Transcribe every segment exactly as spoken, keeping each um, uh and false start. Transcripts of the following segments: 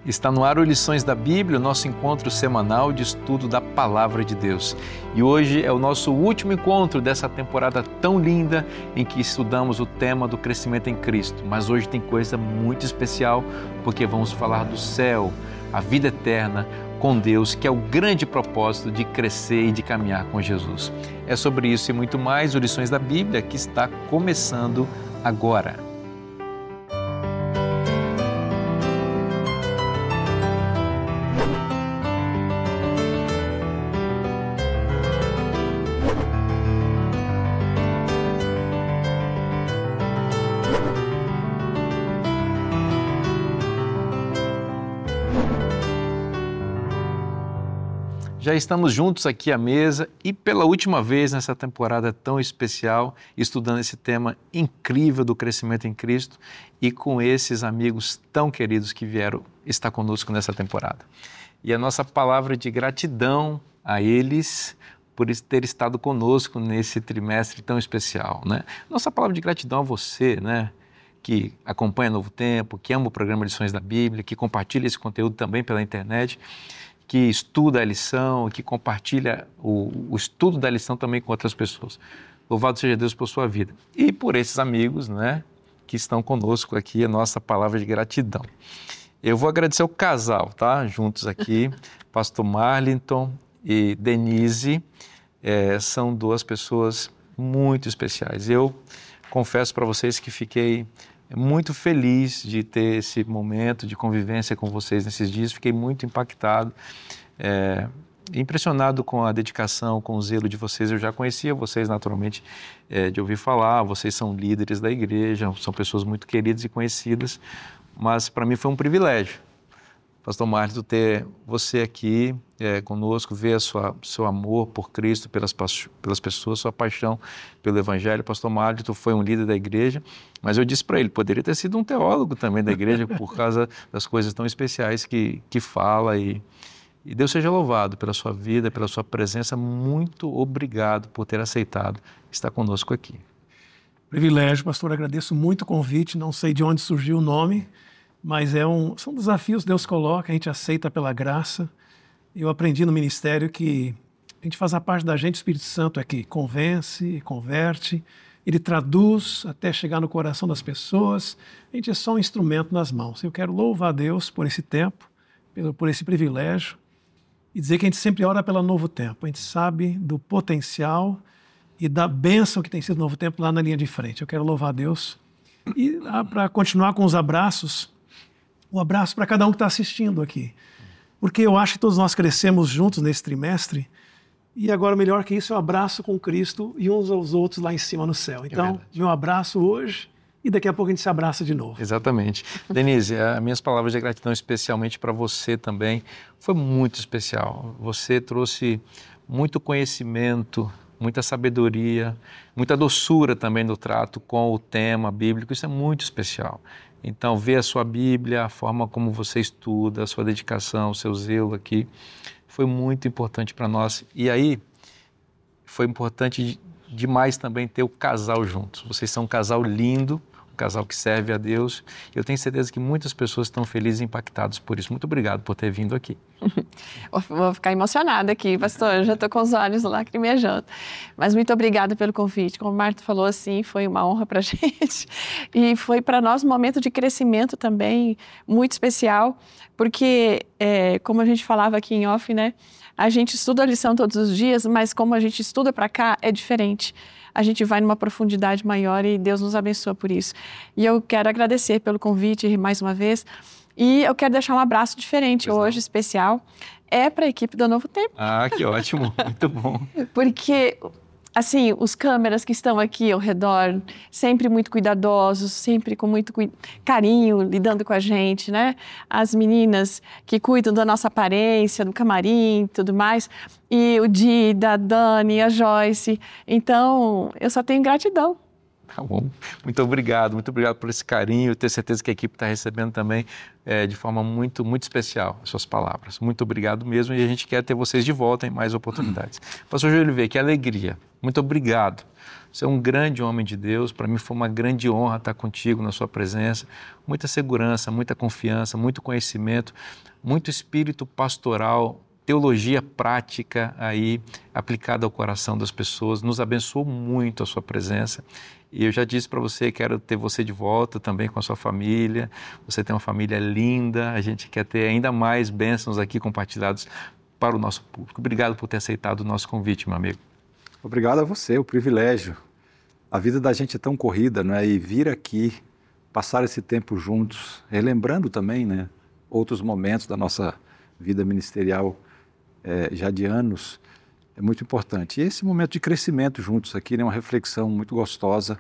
Está no ar o Lições da Bíblia, o nosso encontro semanal de estudo da Palavra de Deus. E hoje é o nosso último encontro dessa temporada tão linda em que estudamos o tema do crescimento em Cristo. Mas hoje tem coisa muito especial, porque vamos falar do céu, a vida eterna com Deus, que é o grande propósito de crescer e de caminhar com Jesus. É sobre isso e muito mais o Lições da Bíblia que está começando agora. Já estamos juntos aqui à mesa e pela última vez nessa temporada tão especial, estudando esse tema incrível do crescimento em Cristo e com esses amigos tão queridos que vieram estar conosco nessa temporada. E a nossa palavra de gratidão a eles por ter estado conosco nesse trimestre tão especial, né? Nossa palavra de gratidão a você, né? Que acompanha Novo Tempo, que ama o programa Lições da Bíblia, que compartilha esse conteúdo também pela internet, que estuda a lição, que compartilha o, o estudo da lição também com outras pessoas. Louvado seja Deus por sua vida. E por esses amigos, né, que estão conosco aqui, a nossa palavra de gratidão. Eu vou agradecer o casal, tá? Juntos aqui, pastor Marlington e Denise, é, são duas pessoas muito especiais. Eu confesso para vocês que fiquei muito feliz de ter esse momento de convivência com vocês nesses dias. Fiquei muito impactado, é, impressionado com a dedicação, com o zelo de vocês. Eu já conhecia vocês naturalmente é, de ouvir falar, vocês são líderes da igreja, são pessoas muito queridas e conhecidas, mas para mim foi um privilégio, pastor Marlington, ter você aqui é, conosco, ver o seu amor por Cristo, pelas, pelas pessoas, sua paixão pelo Evangelho. Pastor Marlington foi um líder da igreja, mas eu disse para ele, poderia ter sido um teólogo também da igreja, por causa das coisas tão especiais que, que fala. E, e Deus seja louvado pela sua vida, pela sua presença. Muito obrigado por ter aceitado estar conosco aqui. Privilégio, pastor. Agradeço muito o convite. Não sei de onde surgiu o nome, mas é um, são desafios que Deus coloca, a gente aceita pela graça. Eu aprendi no ministério que a gente faz a parte da gente, o Espírito Santo é que convence, converte, ele traduz até chegar no coração das pessoas. A gente é só um instrumento nas mãos. Eu quero louvar a Deus por esse tempo, por esse privilégio, e dizer que a gente sempre ora pelo novo tempo. A gente sabe do potencial e da bênção que tem sido o novo tempo lá na linha de frente. Eu quero louvar a Deus. E para continuar com os abraços, um abraço para cada um que está assistindo aqui. Porque eu acho que todos nós crescemos juntos nesse trimestre e agora, melhor que isso, é um abraço com Cristo e uns aos outros lá em cima no céu. Então, é meu abraço hoje e daqui a pouco a gente se abraça de novo. Exatamente. Denise, as minhas palavras de gratidão especialmente para você também. Foi muito especial. Você trouxe muito conhecimento, muita sabedoria, muita doçura também no trato com o tema bíblico. Isso é muito especial. Então, ver a sua Bíblia, a forma como você estuda, a sua dedicação, o seu zelo aqui, foi muito importante para nós. E aí, foi importante demais também ter o casal juntos. Vocês são um casal lindo, um casal que serve a Deus. Eu tenho certeza que muitas pessoas estão felizes e impactadas por isso. Muito obrigado por ter vindo aqui. Vou ficar emocionada aqui, pastor. Eu já estou com os olhos lacrimejando. Mas muito obrigada pelo convite. Como o Marto falou, assim, foi uma honra para a gente. E foi para nós um momento de crescimento também muito especial, porque, é, como a gente falava aqui em off, né? A gente estuda a lição todos os dias, mas como a gente estuda para cá, é diferente. A gente vai numa profundidade maior e Deus nos abençoa por isso. E eu quero agradecer pelo convite mais uma vez. E eu quero deixar um abraço diferente pois hoje, não. especial. É para a equipe do Novo Tempo. Ah, que ótimo. Muito bom. Porque, assim, os câmeras que estão aqui ao redor, sempre muito cuidadosos, sempre com muito cu... carinho, lidando com a gente, né? As meninas que cuidam da nossa aparência, do camarim e tudo mais. E o Dida, a Dani, a Joyce. Então, eu só tenho gratidão. Tá bom. Muito obrigado, muito obrigado por esse carinho. Eu tenho certeza que a equipe está recebendo também é, de forma muito, muito especial as suas palavras. Muito obrigado mesmo e a gente quer ter vocês de volta em mais oportunidades. Pastor Júlio Oliveira, que alegria. Muito obrigado Você é um grande homem de Deus, para mim foi uma grande honra estar contigo na sua presença. Muita segurança, muita confiança, muito conhecimento, muito espírito pastoral, teologia prática aí aplicada ao coração das pessoas. Nos abençoou muito a sua presença. E eu já disse para você, quero ter você de volta também com a sua família. Você tem uma família linda, a gente quer ter ainda mais bênçãos aqui compartilhados para o nosso público. Obrigado por ter aceitado o nosso convite, meu amigo. Obrigado a você, o privilégio. A vida da gente é tão corrida, não é? E vir aqui, passar esse tempo juntos, relembrando também, né, outros momentos da nossa vida ministerial é, já de anos, é muito importante. E esse momento de crescimento juntos aqui, né, uma reflexão muito gostosa.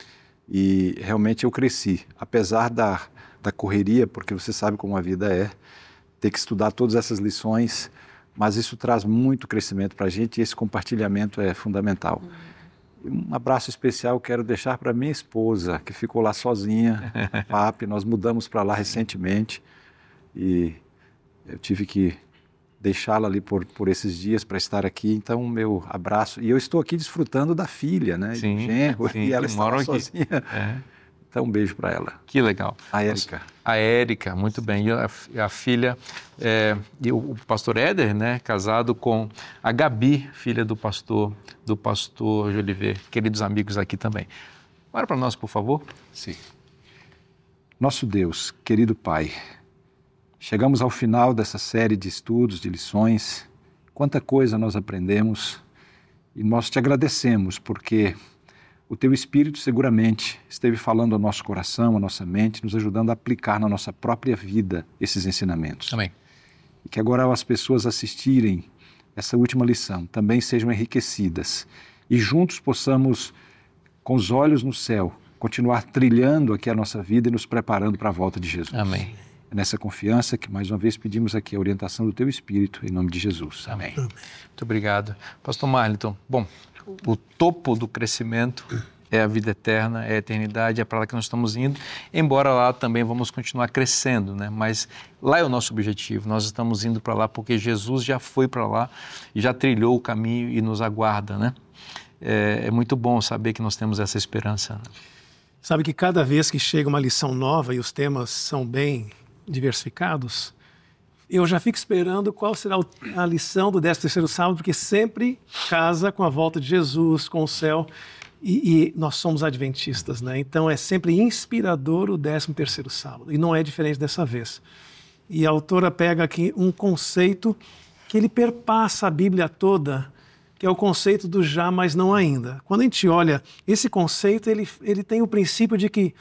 E realmente eu cresci, apesar da, da correria, porque você sabe como a vida é, ter que estudar todas essas lições, mas isso traz muito crescimento para a gente e esse compartilhamento é fundamental. Uhum. Um abraço especial quero deixar para minha esposa, que ficou lá sozinha, Papi, nós mudamos para lá recentemente e eu tive que deixá-la ali por, por esses dias para estar aqui, então meu abraço, e eu estou aqui desfrutando da filha, né, sim, do genro, sim, e ela está lá sozinha, é. Então um beijo para ela. Que legal. A Érica. A Érica, muito bem, e a, a filha, é, e o, o pastor Éder, né, casado com a Gabi, filha do pastor, do pastor Jolivet, queridos amigos aqui também. Ora para nós, por favor. Sim. Nosso Deus, querido Pai, chegamos ao final dessa série de estudos, de lições. Quanta coisa nós aprendemos e nós te agradecemos porque o Teu Espírito seguramente esteve falando ao nosso coração, à nossa mente, nos ajudando a aplicar na nossa própria vida esses ensinamentos. Amém. E que agora as pessoas assistirem essa última lição também sejam enriquecidas e juntos possamos, com os olhos no céu, continuar trilhando aqui a nossa vida e nos preparando para a volta de Jesus. Amém. É nessa confiança que, mais uma vez, pedimos aqui a orientação do Teu Espírito, em nome de Jesus. Amém. Amém. Muito obrigado. Pastor Marlton, bom, o topo do crescimento é a vida eterna, é a eternidade, é para lá que nós estamos indo, embora lá também vamos continuar crescendo, né? Mas lá é o nosso objetivo, nós estamos indo para lá porque Jesus já foi para lá, já trilhou o caminho e nos aguarda, né? É, é muito bom saber que nós temos essa esperança. Sabe que cada vez que chega uma lição nova e os temas são bem diversificados, eu já fico esperando qual será a lição do décimo terceiro sábado, porque sempre casa com a volta de Jesus, com o céu, e, e nós somos adventistas, né? Então é sempre inspirador o décimo terceiro sábado, e não é diferente dessa vez. E a autora pega aqui um conceito que ele perpassa a Bíblia toda, que é o conceito do já, mas não ainda. Quando a gente olha esse conceito, ele, ele tem o princípio de que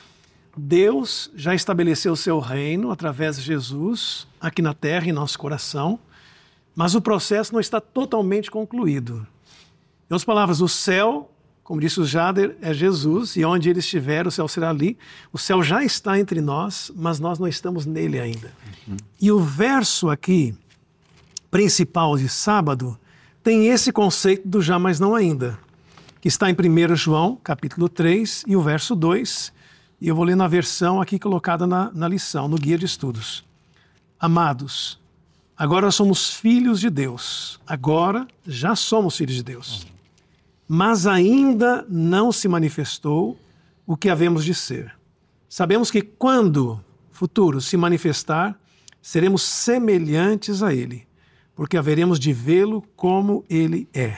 Deus já estabeleceu o seu reino através de Jesus aqui na terra, em nosso coração, mas o processo não está totalmente concluído. Em outras palavras, o céu, como disse o Jader, é Jesus, e onde ele estiver, o céu será ali. O céu já está entre nós, mas nós não estamos nele ainda. Uhum. E o verso aqui, principal de sábado, tem esse conceito do já, mas não ainda, que está em primeiro João, capítulo três, e o verso dois, e eu vou ler na versão aqui colocada na, na lição, no guia de estudos. Amados, agora somos filhos de Deus. Agora já somos filhos de Deus. Mas ainda não se manifestou o que havemos de ser. Sabemos que quando futuro se manifestar, seremos semelhantes a Ele, porque haveremos de vê-lo como Ele é.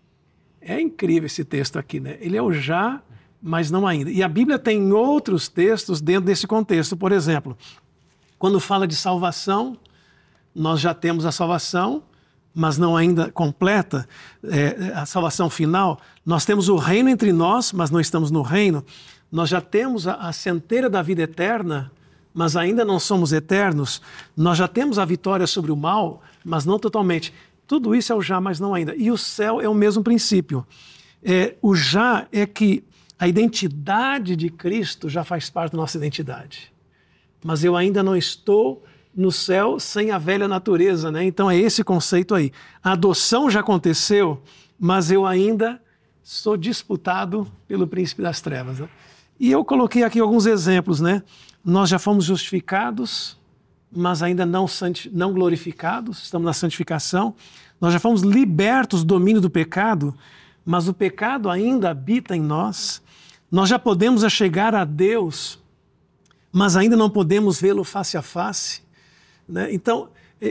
É incrível esse texto aqui, né? Ele é o já, mas não ainda. E a Bíblia tem outros textos dentro desse contexto. Por exemplo, quando fala de salvação, nós já temos a salvação, mas não ainda completa, é, a salvação final. Nós temos o reino entre nós, mas não estamos no reino. Nós já temos a, a centelha da vida eterna, mas ainda não somos eternos. Nós já temos a vitória sobre o mal, mas não totalmente. Tudo isso é o já, mas não ainda. E o céu é o mesmo princípio. É, o já é que a identidade de Cristo já faz parte da nossa identidade. Mas eu ainda não estou no céu sem a velha natureza, né? Então é esse conceito aí. A adoção já aconteceu, mas eu ainda sou disputado pelo príncipe das trevas, né? E eu coloquei aqui alguns exemplos, né? Nós já fomos justificados, mas ainda não, santi- não glorificados, estamos na santificação. Nós já fomos libertos do domínio do pecado, mas o pecado ainda habita em nós. Nós já podemos chegar a Deus, mas ainda não podemos vê-lo face a face, né? Então,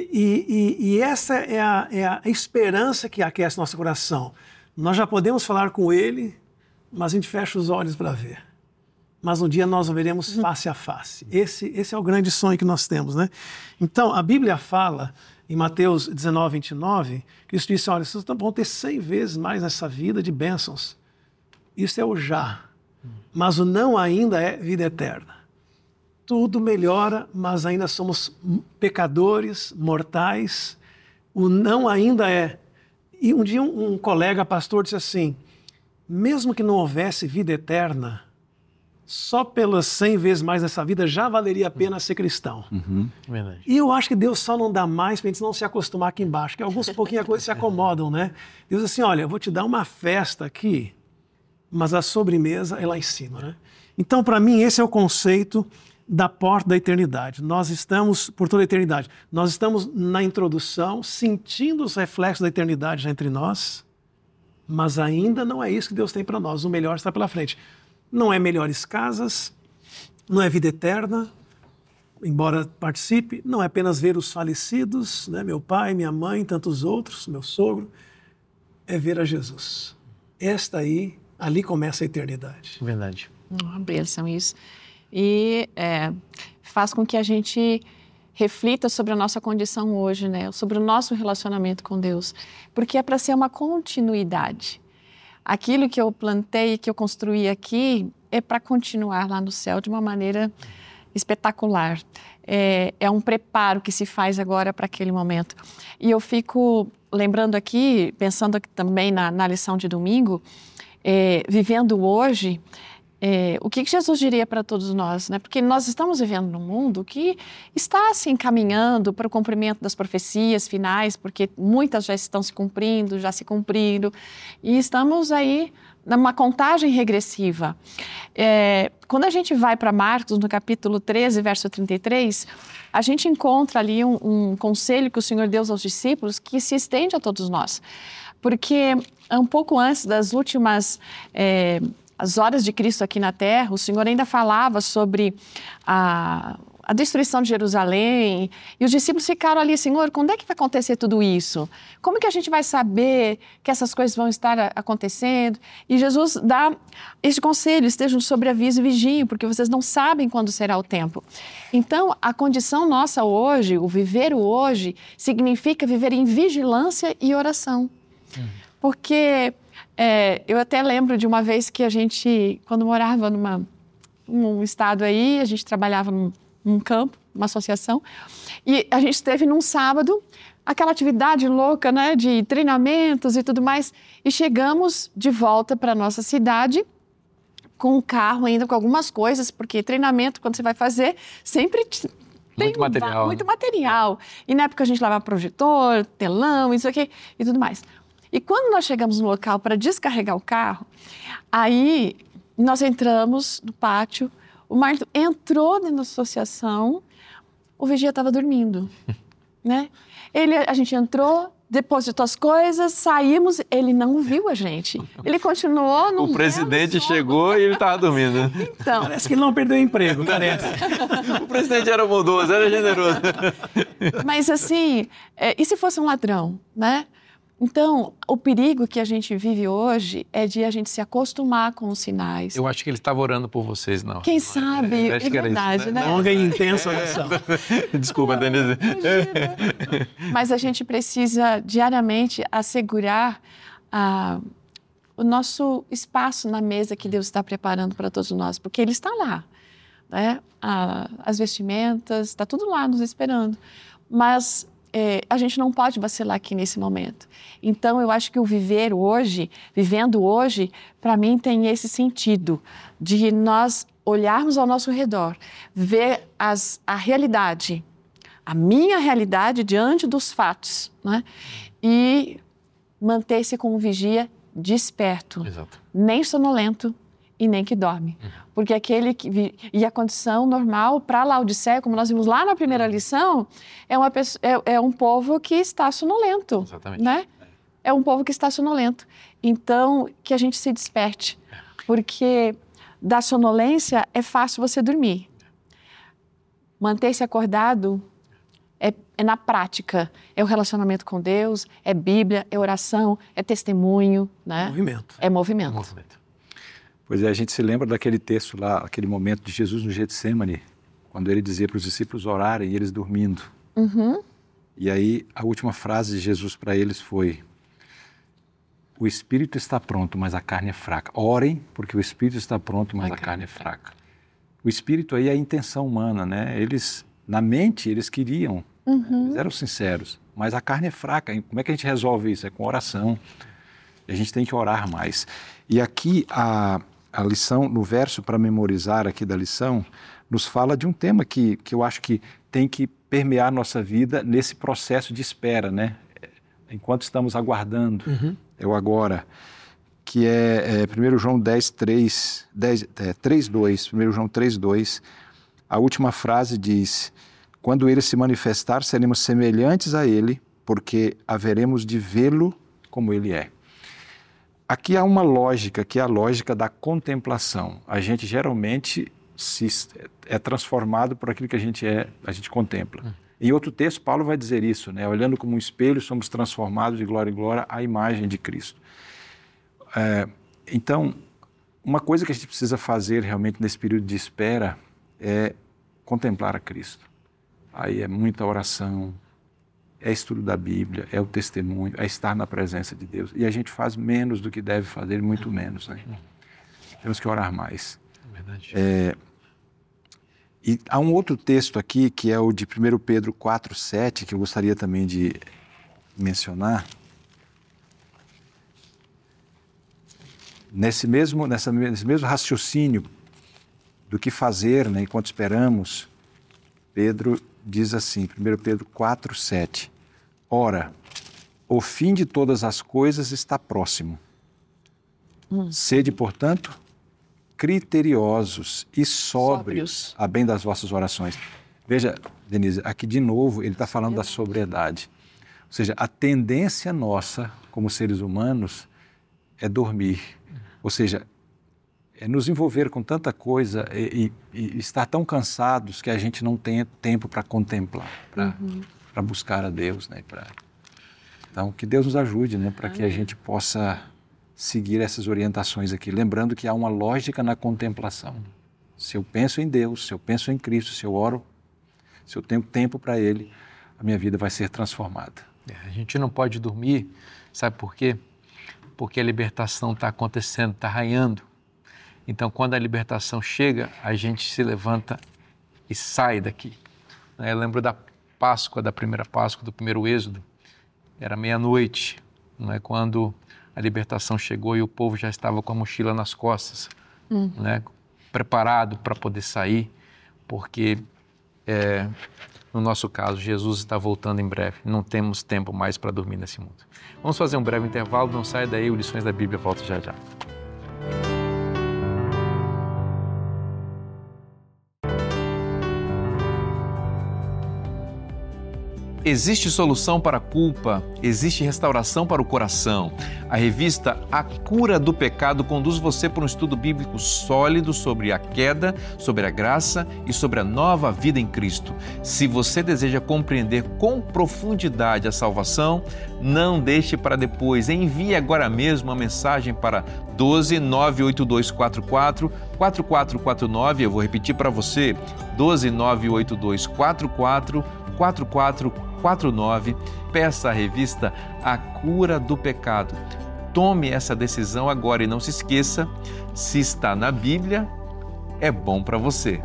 e, e, e essa é a, é a esperança que aquece nosso coração. Nós já podemos falar com Ele, mas a gente fecha os olhos para ver. Mas um dia nós o veremos face a face. Esse, esse é o grande sonho que nós temos, né? Então, a Bíblia fala, em Mateus dezenove, vinte e nove, Cristo disse, olha, vocês vão ter cem vezes mais nessa vida de bênçãos. Isso é o já. Mas o não ainda é vida eterna. Tudo melhora, mas ainda somos pecadores, mortais. O não ainda é. E um dia um, um colega pastor disse assim, mesmo que não houvesse vida eterna, só pelas cem vezes mais nessa vida já valeria a pena ser cristão. Uhum. Verdade. E eu acho que Deus só não dá mais para a gente não se acostumar aqui embaixo, que alguns pouquinho coisas se acomodam, né? Deus diz assim, olha, eu vou te dar uma festa aqui, mas a sobremesa é lá em cima, né? Então, para mim, esse é o conceito da porta da eternidade. Nós estamos, por toda a eternidade, nós estamos na introdução, sentindo os reflexos da eternidade já entre nós, mas ainda não é isso que Deus tem para nós. O melhor está pela frente. Não é melhores casas, não é vida eterna, embora participe, não é apenas ver os falecidos, né? Meu pai, minha mãe, tantos outros, meu sogro, é ver a Jesus. Esta aí, ali começa a eternidade. Verdade. Uma bênção isso. E é, faz com que a gente reflita sobre a nossa condição hoje, né? Sobre o nosso relacionamento com Deus. Porque é para ser uma continuidade. Aquilo que eu plantei, que eu construí aqui, é para continuar lá no céu de uma maneira espetacular. É, é um preparo que se faz agora para aquele momento. E eu fico lembrando aqui, pensando aqui também na, na lição de domingo, é, vivendo hoje, é, o que Jesus diria para todos nós, né? Porque nós estamos vivendo num mundo que está se encaminhando para o cumprimento das profecias finais, porque muitas já estão se cumprindo, já se cumpriram, e estamos aí numa contagem regressiva. É, quando a gente vai para Marcos, no capítulo treze, verso trinta e três, a gente encontra ali um, um conselho que o Senhor deu aos discípulos que se estende a todos nós. Porque um pouco antes das últimas... É, as horas de Cristo aqui na Terra, o Senhor ainda falava sobre a, a destruição de Jerusalém, e os discípulos ficaram ali, Senhor, quando é que vai acontecer tudo isso? Como que a gente vai saber que essas coisas vão estar acontecendo? E Jesus dá este conselho, estejam sobre aviso e vigiem, porque vocês não sabem quando será o tempo. Então, a condição nossa hoje, o viver o hoje, significa viver em vigilância e oração. Uhum. Porque... É, eu até lembro de uma vez que a gente, quando morava numa, num estado aí, a gente trabalhava num, num campo, uma associação, e a gente esteve num sábado, aquela atividade louca, né, de treinamentos e tudo mais, e chegamos de volta para a nossa cidade, com um carro ainda, com algumas coisas, porque treinamento, quando você vai fazer, sempre... Tem muito material. Muito material. E na época a gente levava projetor, telão, isso aqui e tudo mais. E quando nós chegamos no local para descarregar o carro, aí nós entramos no pátio, o Marto entrou dentro da associação, o vigia estava dormindo, né? Ele, a gente entrou, depositou as coisas, saímos, ele não viu a gente. Ele continuou no O presidente chegou e ele estava dormindo. Então, parece que ele não perdeu o emprego, parece. O presidente era bondoso, era generoso. Mas assim, é, e se fosse um ladrão, né? Então, o perigo que a gente vive hoje é de a gente se acostumar com os sinais. Eu acho que ele estava orando por vocês, não. Quem sabe, é, é verdade, isso, né? né? Longa e intensa oração. Desculpa, Denise. Mas a gente precisa diariamente assegurar ah, o nosso espaço na mesa que Deus está preparando para todos nós, porque Ele está lá, né? Ah, as vestimentas, está tudo lá nos esperando. Mas... É, a gente não pode vacilar aqui nesse momento. Então, eu acho que o viver hoje, vivendo hoje, para mim tem esse sentido de nós olharmos ao nosso redor, ver as, a realidade, a minha realidade diante dos fatos, né? E manter-se como vigia desperto, Exato. Nem sonolento e nem que dorme. Uhum. Porque aquele que... Vi... E a condição normal para Laodiceia, como nós vimos lá na primeira lição, é, uma pessoa, é, é um povo que está sonolento. Exatamente. Né? é um povo que está sonolento. Então, que a gente se desperte, porque da sonolência é fácil você dormir. Manter-se acordado é, é na prática, é o relacionamento com Deus, é Bíblia, é oração, é testemunho, né? Movimento. É movimento. Movimento. Pois é, a gente se lembra daquele texto lá, aquele momento de Jesus no Getsêmani, quando ele dizia para os discípulos orarem e eles dormindo. Uhum. E aí a última frase de Jesus para eles foi: o espírito está pronto, mas a carne é fraca. Orem, porque o espírito está pronto, mas a, a carne é fraca. O espírito aí é a intenção humana, né? Eles, na mente, eles queriam, uhum. eles eram sinceros, mas a carne é fraca. Como é que a gente resolve isso? É com oração. A gente tem que orar mais. E aqui a, a lição, no verso para memorizar aqui da lição, nos fala de um tema que, que eu acho que tem que permear nossa vida nesse processo de espera, né? Enquanto estamos aguardando, uhum. é o agora, que é, é primeiro João dez, três, dez, é, três, dois, primeiro João três, dois, a última frase diz: quando ele se manifestar, seremos semelhantes a ele, porque haveremos de vê-lo como ele é. Aqui há uma lógica, que é a lógica da contemplação. A gente geralmente se, é transformado por aquilo que a gente é, a gente contempla. Hum. Em outro texto, Paulo vai dizer isso, né? Olhando como um espelho, somos transformados de glória em glória à imagem de Cristo. É, então, uma coisa que a gente precisa fazer realmente nesse período de espera é contemplar a Cristo. Aí é muita oração, é estudo da Bíblia, é o testemunho, é estar na presença de Deus. E a gente faz menos do que deve fazer, muito menos, né? Temos que orar mais. Verdade. É, e há um outro texto aqui, que é o de primeiro Pedro quatro, sete, que eu gostaria também de mencionar. Nesse mesmo, nessa, nesse mesmo raciocínio do que fazer, né, enquanto esperamos, Pedro diz assim, primeiro Pedro quatro, sete, ora, o fim de todas as coisas está próximo. Hum. Sede, portanto, criteriosos e sóbrios, sóbrios a bem das vossas orações. Veja, Denise, aqui de novo ele está falando da sobriedade. Ou seja, a tendência nossa, como seres humanos, é dormir. Ou seja, é nos envolver com tanta coisa e, e, e estar tão cansados que a gente não tem tempo para contemplar, para uhum. para buscar a Deus, né? Pra... Então, que Deus nos ajude, né? Para que a gente possa seguir essas orientações aqui. Lembrando que há uma lógica na contemplação. Se eu penso em Deus, se eu penso em Cristo, se eu oro, se eu tenho tempo para Ele, a minha vida vai ser transformada. É, a gente não pode dormir, sabe por quê? Porque a libertação está acontecendo, está raiando. Então, quando a libertação chega, a gente se levanta e sai daqui. Eu lembro da Páscoa, da primeira Páscoa, do primeiro Êxodo. Era meia-noite, não é? Quando a libertação chegou e o povo já estava com a mochila nas costas, hum. né? Preparado para poder sair, porque, é, no nosso caso, Jesus está voltando em breve. Não temos tempo mais para dormir nesse mundo. Vamos fazer um breve intervalo, não saia daí, o Lições da Bíblia volta já já. Existe solução para a culpa, existe restauração para o coração. A revista A Cura do Pecado conduz você para um estudo bíblico sólido sobre a queda, sobre a graça e sobre a nova vida em Cristo. Se você deseja compreender com profundidade a salvação, não deixe para depois. Envie agora mesmo uma mensagem para doze, nove oito dois quatro quatro, quatro quatro quatro nove. Eu vou repetir para você, doze, nove oito dois quatro quatro, quatro quatro quatro nove. Peça a revista A Cura do Pecado. Tome essa decisão agora e não se esqueça, se está na Bíblia, é bom para você.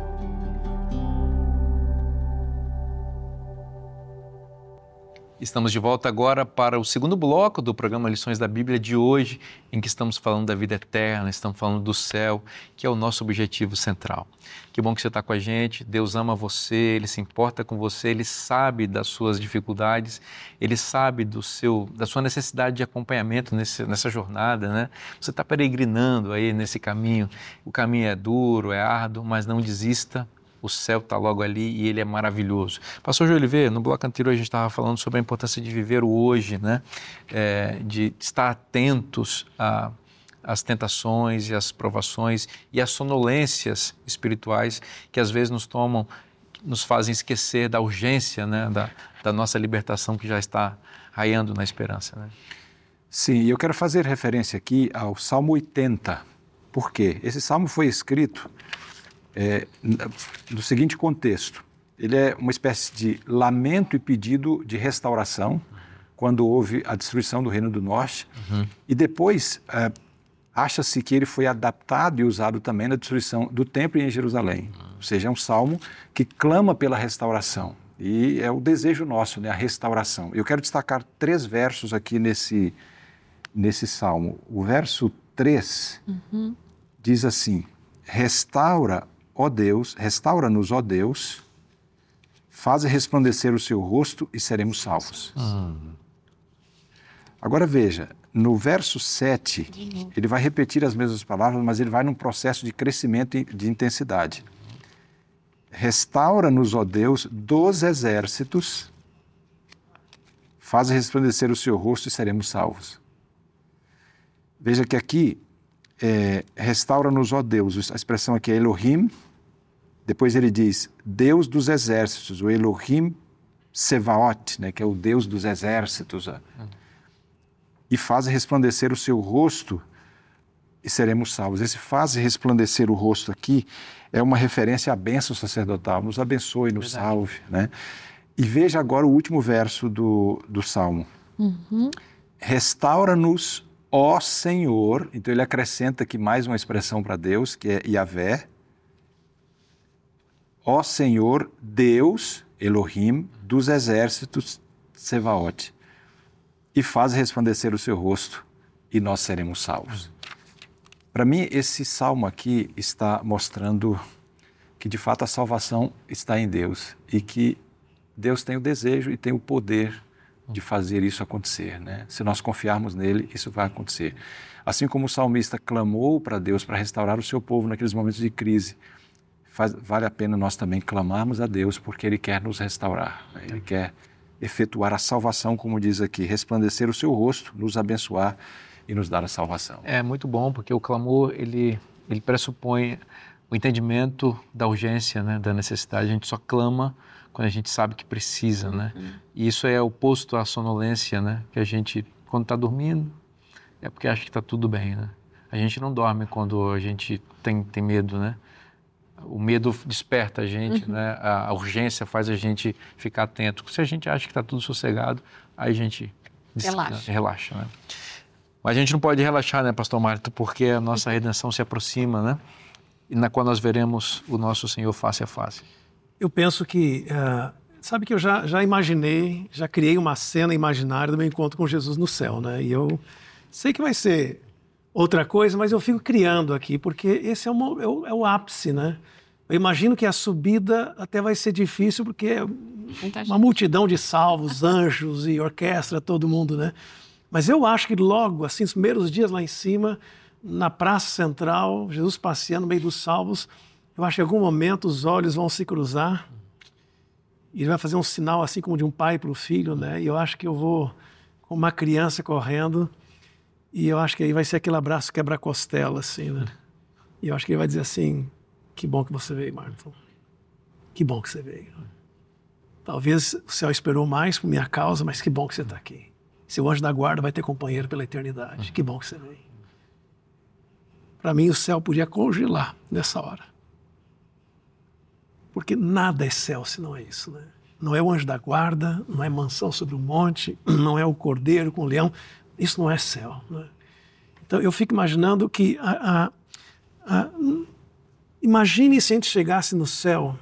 Estamos de volta agora para o segundo bloco do programa Lições da Bíblia de hoje, em que estamos falando da vida eterna, estamos falando do céu, que é o nosso objetivo central. Que bom que você está com a gente, Deus ama você, Ele se importa com você, Ele sabe das suas dificuldades, Ele sabe do seu, da sua necessidade de acompanhamento nesse, nessa jornada, né? Você está peregrinando aí nesse caminho, o caminho é duro, é árduo, mas não desista, o céu está logo ali e ele é maravilhoso. Pastor João Oliveira, no bloco anterior a gente estava falando sobre a importância de viver o hoje, né? É, de estar atentos a as tentações e as provações e as sonolências espirituais que às vezes nos tomam, nos fazem esquecer da urgência, né, da, da nossa libertação que já está raiando na esperança. Né? Sim, e eu quero fazer referência aqui ao Salmo oitenta. Por quê? Esse salmo foi escrito é, no seguinte contexto. Ele é uma espécie de lamento e pedido de restauração, quando houve a destruição do Reino do Norte, uhum. e depois... É, acha-se que ele foi adaptado e usado também na destruição do templo em Jerusalém. Ou seja, é um salmo que clama pela restauração. E é o desejo nosso, né? A restauração. Eu quero destacar três versos aqui nesse, nesse salmo. O verso três uhum. diz assim: Restaura, ó Deus, restaura-nos, ó Deus, faze resplandecer o seu rosto e seremos salvos. Uhum. Agora veja, no verso sete, ele vai repetir as mesmas palavras, mas ele vai num processo de crescimento de intensidade. Restaura-nos, ó Deus, dos exércitos, faz resplandecer o seu rosto e seremos salvos. Veja que aqui, é, restaura-nos, ó Deus, a expressão aqui é Elohim, depois ele diz Deus dos exércitos, o Elohim Sevaot, né, que é o Deus dos exércitos, ó. E faz resplandecer o seu rosto e seremos salvos. Esse faz resplandecer o rosto aqui é uma referência à bênção sacerdotal. Nos abençoe, nos Verdade. salve. Né? E veja agora o último verso do, do Salmo. Uhum. Restaura-nos, ó Senhor. Então ele acrescenta aqui mais uma expressão para Deus, que é Yahvé. Ó Senhor, Deus, Elohim, dos exércitos, Sevaot. E faz resplandecer o seu rosto e nós seremos salvos. Para mim, esse salmo aqui está mostrando que, de fato, a salvação está em Deus e que Deus tem o desejo e tem o poder de fazer isso acontecer. Né? Se nós confiarmos nele, isso vai acontecer. Assim como o salmista clamou para Deus para restaurar o seu povo naqueles momentos de crise, faz, vale a pena nós também clamarmos a Deus porque Ele quer nos restaurar. Né? Ele quer efetuar a salvação, como diz aqui, resplandecer o seu rosto, nos abençoar e nos dar a salvação. É muito bom, porque o clamor, ele, ele pressupõe o entendimento da urgência, né, da necessidade. A gente só clama quando a gente sabe que precisa, né? Uhum. E isso é oposto à sonolência, né? Que a gente, quando está dormindo, é porque acha que está tudo bem, né? A gente não dorme quando a gente tem, tem medo, né? O medo desperta a gente, uhum. né? A, a urgência faz a gente ficar atento. Se a gente acha que está tudo sossegado, aí a gente relaxa. relaxa, né? Mas a gente não pode relaxar, né, Pastor Marto, porque a nossa redenção se aproxima, né? E na qual nós veremos o nosso Senhor face a face. Eu penso que, uh, sabe que eu já, já imaginei, já criei uma cena imaginária do meu encontro com Jesus no céu, né? E eu sei que vai ser outra coisa, mas eu fico criando aqui, porque esse é, uma, é, o, é o ápice, né? Eu imagino que a subida até vai ser difícil, porque é uma multidão de salvos, anjos e orquestra, todo mundo, né? Mas eu acho que logo, assim, os primeiros dias lá em cima, na praça central, Jesus passeando no meio dos salvos, eu acho que em algum momento os olhos vão se cruzar e ele vai fazer um sinal assim como de um pai para o filho, né? E eu acho que eu vou com uma criança correndo e eu acho que aí vai ser aquele abraço quebra-costela, assim, né? E eu acho que ele vai dizer assim, que bom que você veio, Marlon. Que bom que você veio. Talvez o céu esperou mais por minha causa, mas que bom que você está aqui. Seu anjo da guarda vai ter companheiro pela eternidade. Que bom que você veio. Para mim, o céu podia congelar nessa hora. Porque nada é céu se não é isso, né? Não é o anjo da guarda, não é mansão sobre o monte, não é o cordeiro com o leão. Isso não é céu, né? Então, eu fico imaginando que... A, a, a, imagine se a gente chegasse no céu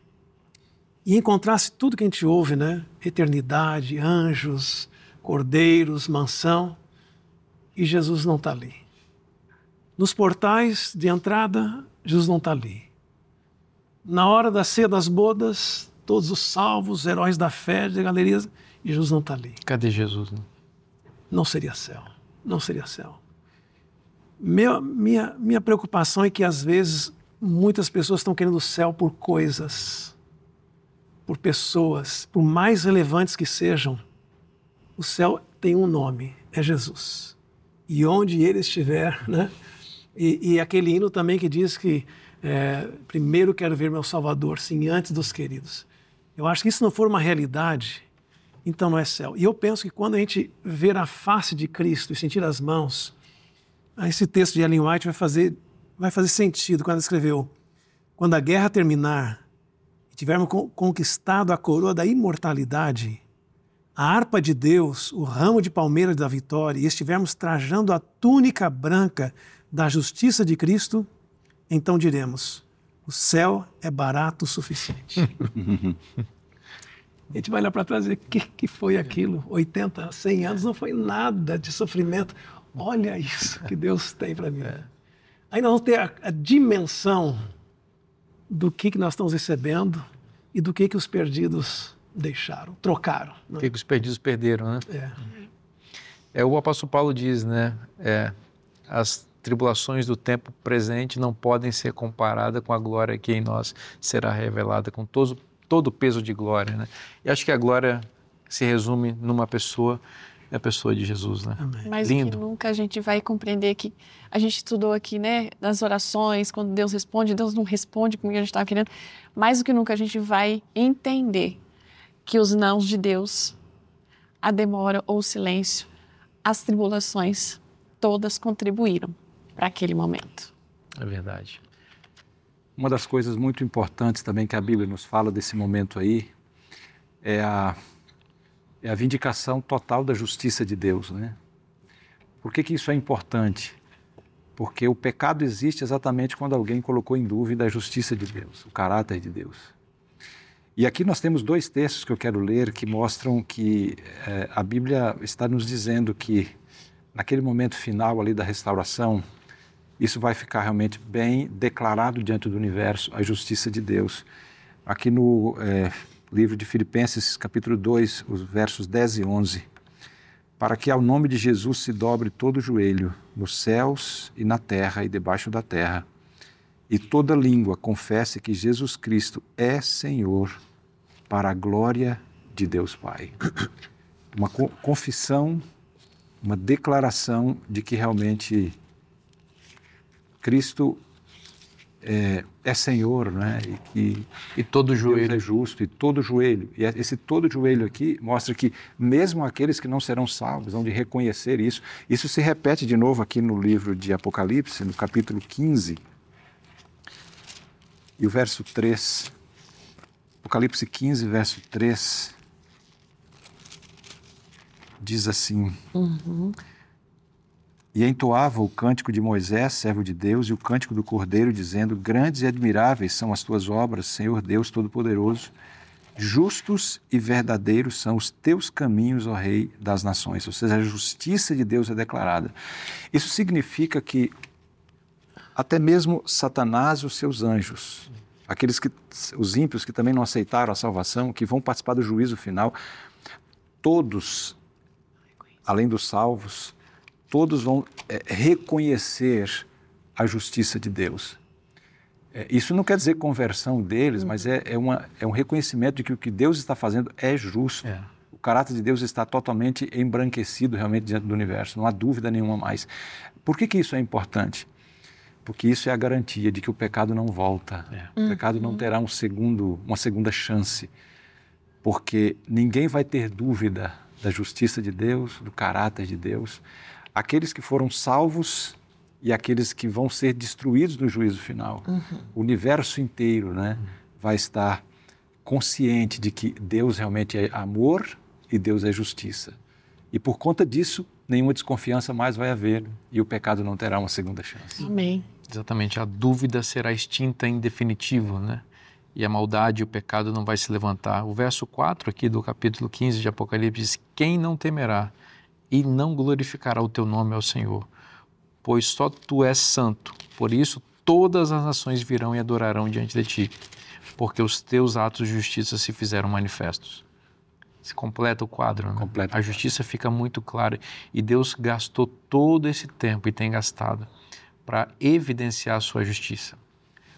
e encontrasse tudo que a gente ouve, né? Eternidade, anjos, cordeiros, mansão, e Jesus não está ali. Nos portais de entrada, Jesus não está ali. Na hora da ceia das bodas, todos os salvos, heróis da fé, de galerias, e Jesus não está ali. Cadê Jesus? Né? Não seria céu, não seria céu. Meu, minha, minha preocupação é que às vezes muitas pessoas estão querendo o céu por coisas, por pessoas, por mais relevantes que sejam. O céu tem um nome, é Jesus. E onde ele estiver, né? E, e aquele hino também que diz que é, primeiro quero ver meu Salvador, sim, antes dos queridos. Eu acho que se não for uma realidade, então não é céu. E eu penso que quando a gente ver a face de Cristo e sentir as mãos, esse texto de Ellen White vai fazer, vai fazer sentido quando ela escreveu: quando a guerra terminar e tivermos conquistado a coroa da imortalidade, a harpa de Deus, o ramo de palmeira da vitória, e estivermos trajando a túnica branca da justiça de Cristo, então diremos: o céu é barato o suficiente. A gente vai olhar para trás e dizer: o que, que foi aquilo? oitenta, cem anos não foi nada de sofrimento. Olha isso que Deus tem para mim. É. Aí nós vamos ter a, a dimensão do que, que nós estamos recebendo e do que, que os perdidos deixaram, trocaram. Né? O que, que os perdidos perderam, né? É. É, o apóstolo Paulo diz, né? É, as tribulações do tempo presente não podem ser comparadas com a glória que em nós será revelada, com todo, todo o peso de glória, né? E acho que a glória se resume numa pessoa, é a pessoa de Jesus, né? Amém. Mais Lindo. do que nunca a gente vai compreender que a gente estudou aqui, né, nas orações, quando Deus responde, Deus não responde como a gente estava querendo. Mais do que nunca a gente vai entender que os nãos de Deus, a demora ou o silêncio, as tribulações, todas contribuíram para aquele momento. É verdade. Uma das coisas muito importantes também que a Bíblia nos fala desse momento aí é a, é a vindicação total da justiça de Deus, né? Por que que isso é importante? Porque o pecado existe exatamente quando alguém colocou em dúvida a justiça de Deus, o caráter de Deus. E aqui nós temos dois textos que eu quero ler que mostram que é, a Bíblia está nos dizendo que naquele momento final ali da restauração, isso vai ficar realmente bem declarado diante do universo, a justiça de Deus. Aqui no é, livro de Filipenses, capítulo dois, os versos dez e onze. Para que ao nome de Jesus se dobre todo o joelho, nos céus e na terra e debaixo da terra, e toda língua confesse que Jesus Cristo é Senhor, para a glória de Deus Pai. Uma confissão, uma declaração de que realmente Cristo é, é Senhor, né? E que e todo joelho Deus é justo, e todo joelho. E esse todo joelho aqui mostra que mesmo aqueles que não serão salvos vão de reconhecer isso. Isso se repete de novo aqui no livro de Apocalipse, no capítulo quinze, e o verso três. Apocalipse quinze, verso três, diz assim: uhum. E entoava o cântico de Moisés, servo de Deus, e o cântico do Cordeiro, dizendo: grandes e admiráveis são as tuas obras, Senhor Deus Todo-Poderoso, justos e verdadeiros são os teus caminhos, ó Rei das Nações. Ou seja, a justiça de Deus é declarada. Isso significa que até mesmo Satanás e os seus anjos, aqueles que, os ímpios que também não aceitaram a salvação, que vão participar do juízo final, todos, além dos salvos, todos vão é, reconhecer a justiça de Deus. É, isso não quer dizer conversão deles, mas é, é, uma, é um reconhecimento de que o que Deus está fazendo é justo. É. O caráter de Deus está totalmente embranquecido realmente diante do universo, não há dúvida nenhuma mais. Por que que isso é importante? Porque isso é a garantia de que o pecado não volta. É. O pecado não terá um segundo, uma segunda chance. Porque ninguém vai ter dúvida da justiça de Deus, do caráter de Deus. Aqueles que foram salvos e aqueles que vão ser destruídos no juízo final. Uhum. O universo inteiro, né, uhum. vai estar consciente de que Deus realmente é amor e Deus é justiça. E por conta disso, nenhuma desconfiança mais vai haver e o pecado não terá uma segunda chance. Amém. Exatamente, a dúvida será extinta em definitivo, né? E a maldade e o pecado não vai se levantar. O verso quatro aqui do capítulo quinze de Apocalipse diz: quem não temerá e não glorificará o teu nome ao Senhor? Pois só tu és santo, por isso todas as nações virão e adorarão diante de ti, porque os teus atos de justiça se fizeram manifestos. Se completa o quadro, né? Completa. A justiça fica muito clara e Deus gastou todo esse tempo e tem gastado para evidenciar a sua justiça,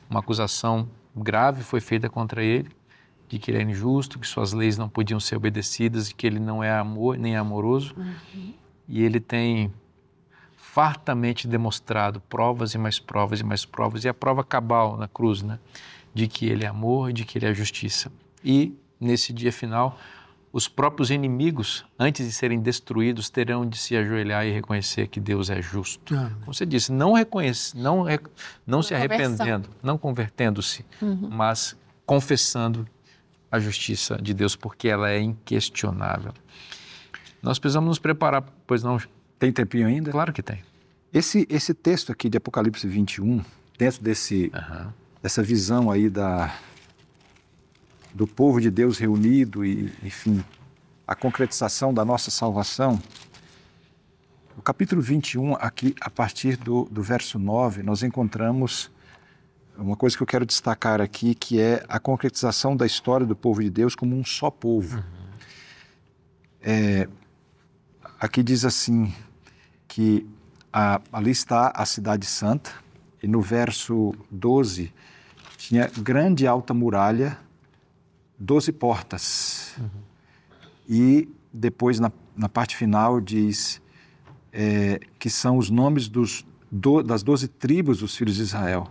uma acusação grave foi feita contra ele, de que ele era injusto, que suas leis não podiam ser obedecidas e que ele não é amor nem amoroso. Uhum. E ele tem fartamente demonstrado provas e mais provas e mais provas, e a prova cabal na cruz, né? De que ele é amor e de que ele é justiça. E, nesse dia final, os próprios inimigos, antes de serem destruídos, terão de se ajoelhar e reconhecer que Deus é justo. Ah, como você disse, não, reconhece, não, não se arrependendo, não convertendo-se, uhum. mas confessando a justiça de Deus, porque ela é inquestionável. Nós precisamos nos preparar, pois não... Tem tempinho ainda? Claro que tem. Esse, esse texto aqui de Apocalipse vinte e um, dentro desse, uhum. dessa visão aí da, do povo de Deus reunido e, enfim, a concretização da nossa salvação, o capítulo vinte e um, aqui, a partir do, do verso nove, nós encontramos uma coisa que eu quero destacar aqui, que é a concretização da história do povo de Deus como um só povo. Uhum. É, aqui diz assim, que a, ali está a cidade santa, e no verso doze tinha grande alta muralha, doze portas. Uhum. E depois na, na parte final diz é, que são os nomes dos, do, das doze tribos dos filhos de Israel.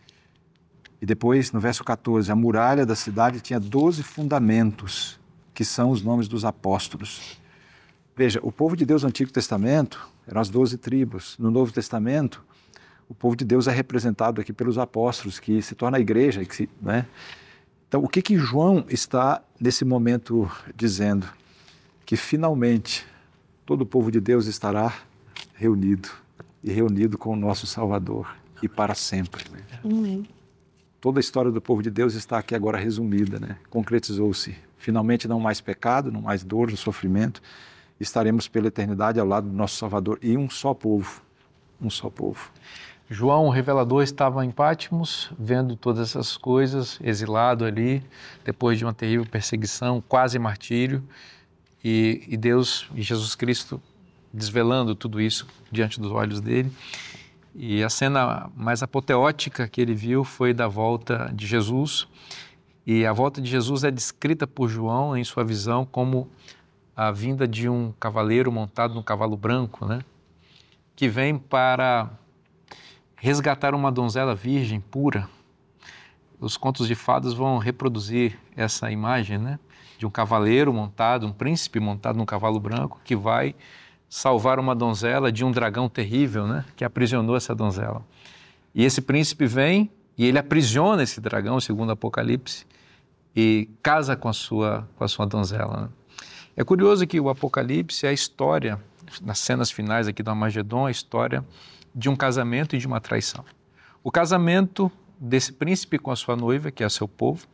E depois no verso catorze, a muralha da cidade tinha doze fundamentos, que são os nomes dos apóstolos. Veja, o povo de Deus no Antigo Testamento eram as doze tribos. No Novo Testamento, o povo de Deus é representado aqui pelos apóstolos, que se torna a igreja. Que se, né? Então, o que que João está, nesse momento, dizendo? Que, finalmente, todo o povo de Deus estará reunido, e reunido com o nosso Salvador, e para sempre. Né? Amém. Toda a história do povo de Deus está aqui agora resumida, né? Concretizou-se. Finalmente, não mais pecado, não mais dor, não sofrimento. Estaremos pela eternidade ao lado do nosso Salvador e um só povo, um só povo. João, o revelador, estava em Patmos, vendo todas essas coisas, exilado ali, depois de uma terrível perseguição, quase martírio, e, e Deus e Jesus Cristo desvelando tudo isso diante dos olhos dele. E a cena mais apoteótica que ele viu foi da volta de Jesus, e a volta de Jesus é descrita por João, em sua visão, como a vinda de um cavaleiro montado num cavalo branco, né? Que vem para resgatar uma donzela virgem pura. Os contos de fadas vão reproduzir essa imagem, né? De um cavaleiro montado, um príncipe montado num cavalo branco, que vai salvar uma donzela de um dragão terrível, né? Que aprisionou essa donzela. E esse príncipe vem e ele aprisiona esse dragão, segundo o Apocalipse, e casa com a sua, com a sua donzela, né? É curioso que o Apocalipse é a história, nas cenas finais aqui do Armagedon, a história de um casamento e de uma traição. O casamento desse príncipe com a sua noiva, que é seu povo,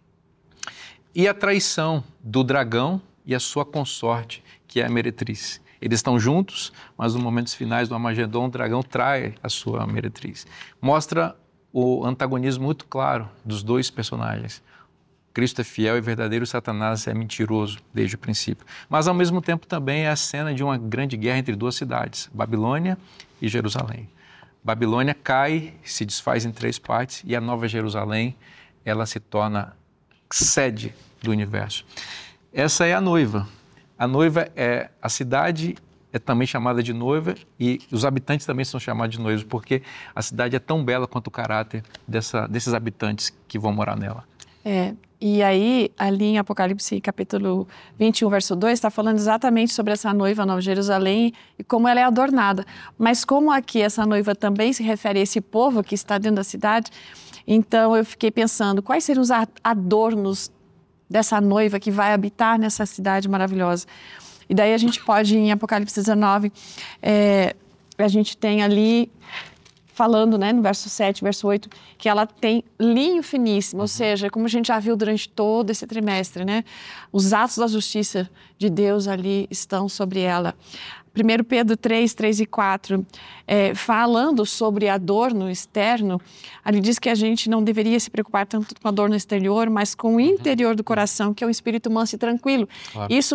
e a traição do dragão e a sua consorte, que é a meretriz. Eles estão juntos, mas nos momentos finais do Armagedon, o dragão trai a sua meretriz. Mostra o antagonismo muito claro dos dois personagens. Cristo é fiel e verdadeiro, Satanás é mentiroso desde o princípio. Mas, ao mesmo tempo, também é a cena de uma grande guerra entre duas cidades, Babilônia e Jerusalém. Babilônia cai, se desfaz em três partes, e a Nova Jerusalém, ela se torna sede do universo. Essa é a noiva. A noiva é a cidade, é também chamada de noiva, e os habitantes também são chamados de noivos, porque a cidade é tão bela quanto o caráter dessa, desses habitantes que vão morar nela. É, e aí, ali em Apocalipse, capítulo vinte e um, verso dois, está falando exatamente sobre essa noiva Nova Jerusalém e como ela é adornada. Mas como aqui essa noiva também se refere a esse povo que está dentro da cidade, então eu fiquei pensando, quais seriam os adornos dessa noiva que vai habitar nessa cidade maravilhosa? E daí a gente pode, em Apocalipse dezenove, é, a gente tem ali... falando, né, no verso sete, verso oito, que ela tem linho finíssimo, ou seja, como a gente já viu durante todo esse trimestre, né, os atos da justiça de Deus ali estão sobre ela. primeiro Pedro três, três e quatro, é, falando sobre adorno externo, ali diz que a gente não deveria se preocupar tanto com o adorno exterior, mas com o interior do coração, que é um espírito manso e tranquilo. Claro. Isso re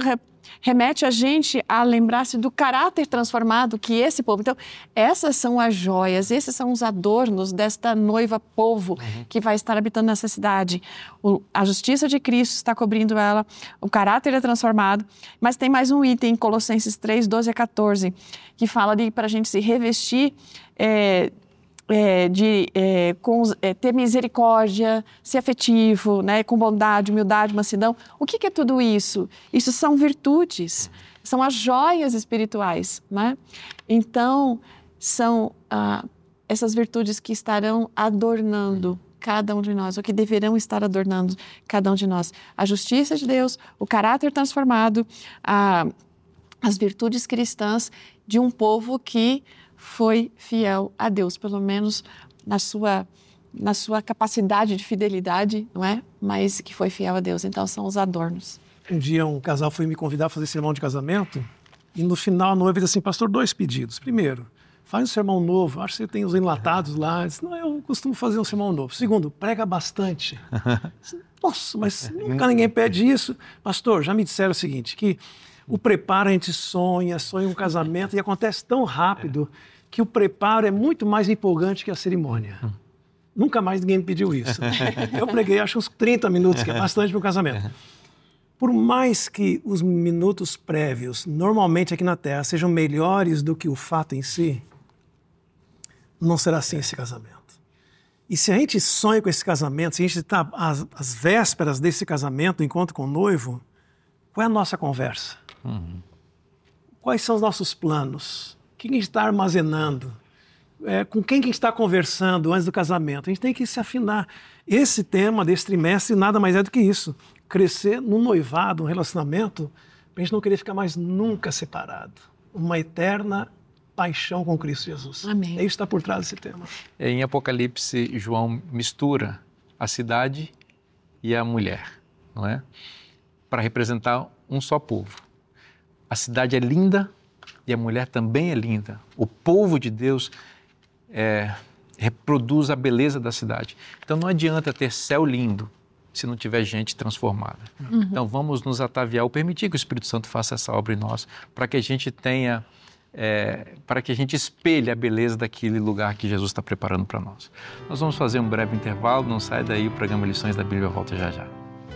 remete a gente a lembrar-se do caráter transformado que esse povo... Então, essas são as joias, esses são os adornos desta noiva povo uhum. que vai estar habitando nessa cidade. O, a justiça de Cristo está cobrindo ela, o caráter é transformado, mas tem mais um item em Colossenses três, doze a quatorze, que fala ali para a gente se revestir... É, É, de é, com, é, ter misericórdia, ser afetivo, né, com bondade, humildade, mansidão. O que, que é tudo isso? Isso são virtudes, são as joias espirituais, né? Então, são ah, essas virtudes que estarão adornando cada um de nós, ou que deverão estar adornando cada um de nós. A justiça de Deus, o caráter transformado, a, as virtudes cristãs de um povo que foi fiel a Deus, pelo menos na sua, na sua capacidade de fidelidade, não é? Mas que foi fiel a Deus. Então, são os adornos. Um dia um casal foi me convidar a fazer sermão de casamento e no final a noiva disse assim, pastor, dois pedidos. Primeiro, faz um sermão novo. Acho que você tem os enlatados lá. Eu disse, não, eu costumo fazer um sermão novo. Segundo, prega bastante. Nossa, mas nunca ninguém pede isso. Pastor, já me disseram o seguinte, que o preparo a gente sonha, sonha um casamento e acontece tão rápido que o preparo é muito mais empolgante que a cerimônia. Hum. Nunca mais ninguém me pediu isso. Eu preguei acho uns trinta minutos, que é bastante para um casamento. Por mais que os minutos prévios, normalmente aqui na Terra, sejam melhores do que o fato em si, não será assim esse casamento. E se a gente sonha com esse casamento, se a gente está às, às vésperas desse casamento, encontro com o noivo, qual é a nossa conversa? Uhum. Quais são os nossos planos? O que a gente está armazenando? É, com quem que a gente está conversando antes do casamento? A gente tem que se afinar. Esse tema desse trimestre nada mais é do que isso. Crescer num noivado, um relacionamento, para a gente não querer ficar mais nunca separado. Uma eterna paixão com Cristo Jesus. Amém. É isso que está por trás desse tema. Em Apocalipse, João mistura a cidade e a mulher, não é? Para representar um só povo. A cidade é linda e a mulher também é linda. O povo de Deus é, reproduz a beleza da cidade. Então não adianta ter céu lindo se não tiver gente transformada. Uhum. Então vamos nos ataviar ou permitir que o Espírito Santo faça essa obra em nós, para que a gente tenha, é, para que a gente espelhe a beleza daquele lugar que Jesus está preparando para nós. Nós vamos fazer um breve intervalo, não sai daí, o programa Lições da Bíblia volta já já.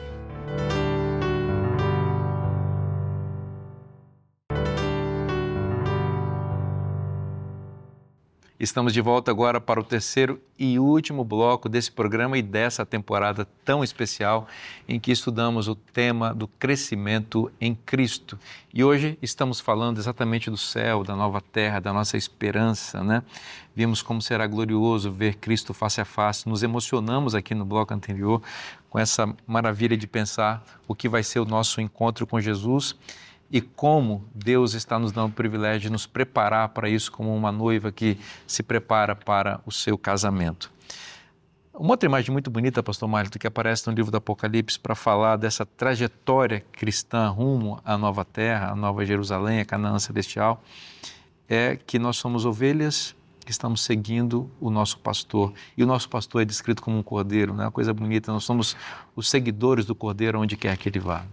Estamos de volta agora para o terceiro e último bloco desse programa e dessa temporada tão especial em que estudamos o tema do crescimento em Cristo. E hoje estamos falando exatamente do céu, da nova terra, da nossa esperança, né? Vimos como será glorioso ver Cristo face a face. Nos emocionamos aqui no bloco anterior com essa maravilha de pensar o que vai ser o nosso encontro com Jesus e como Deus está nos dando o privilégio de nos preparar para isso como uma noiva que se prepara para o seu casamento. Uma outra imagem muito bonita, pastor Marlon, que aparece no livro do Apocalipse para falar dessa trajetória cristã rumo à nova terra, à nova Jerusalém, à Canaã celestial, é que nós somos ovelhas que estamos seguindo o nosso pastor. E o nosso pastor é descrito como um cordeiro, né? Uma coisa bonita, nós somos os seguidores do cordeiro onde quer que ele vá.